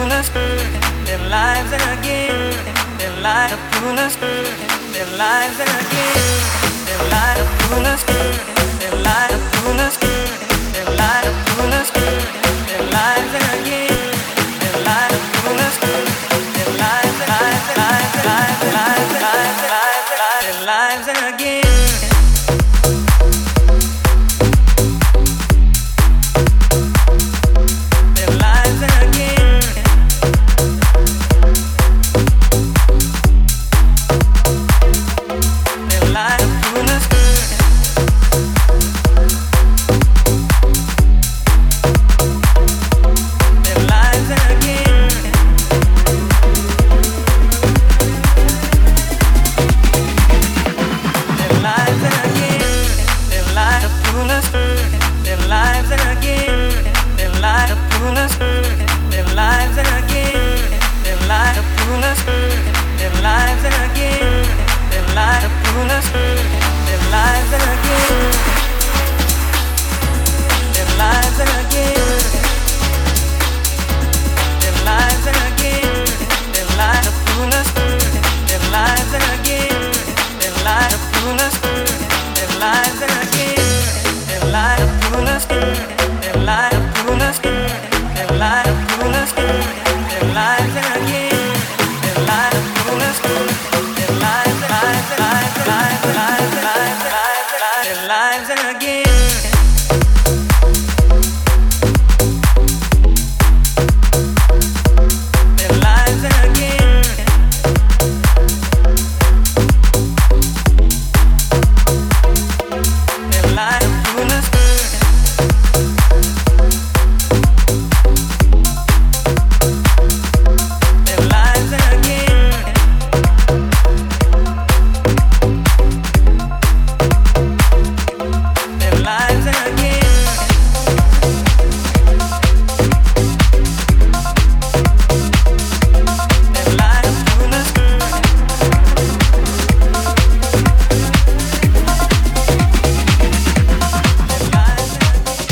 pull us, their lives again, their lives to pull us, their lives again, their lives to pull us, their lives to pull us, their lives to pull us, their lives again, their lives to pull us, their lives, their lives again. Their lives